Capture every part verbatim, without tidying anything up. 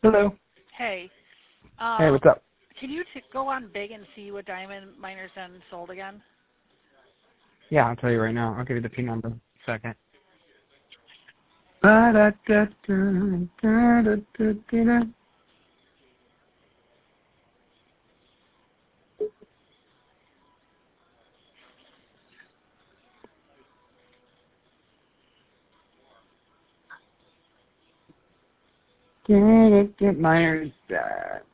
Hello. Hey. Um, Hey, what's up? Can you t go on Big and see what diamond miners then sold again? Yeah, I'll tell you right now. I'll give you the P number. Second. Ba-da-da-da-da-da-da-da. Get get miners back.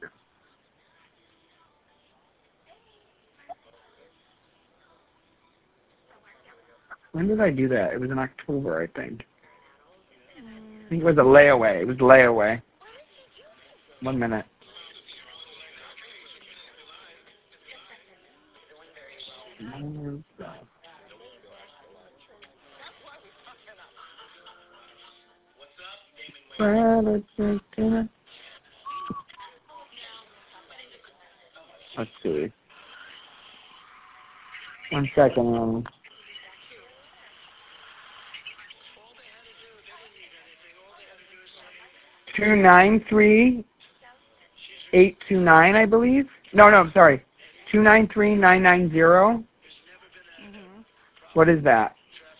When did I do that? It was in October, I think. I think it was a layaway. It was layaway. One minute. Let's see. One second. Um, two nine three eight two nine, I believe. No, no, I'm sorry. Two nine three nine nine zero. Mm-hmm. What is that?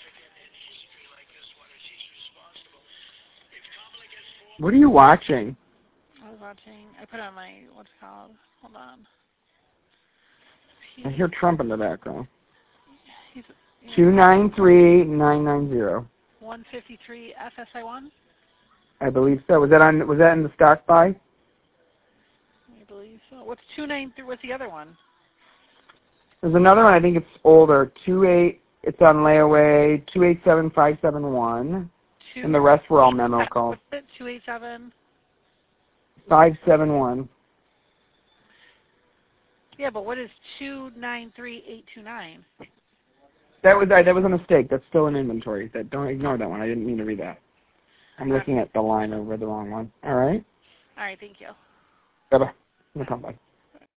What are you watching? I was watching. I put on my what's it called? Hold on. He, I hear Trump in the background. he's yeah. Two nine three nine nine zero. one fifty-three F S I one. I believe so. Was that on? Was that in the stock buy? I believe so. What's two nine three? What's the other one? There's another one. I think it's older. Two eight. It's on layaway. Two eight seven five seven one. Two, And the rest were all memo calls. What's it? Two eight seven. Five seven one. Yeah, but what is two nine three eight two nine? That was that was a mistake. That's still in inventory. That don't ignore that one. I didn't mean to read that. I'm looking at the line over the wrong one. All right. All right. Thank you. Bye bye. No problem. Bye.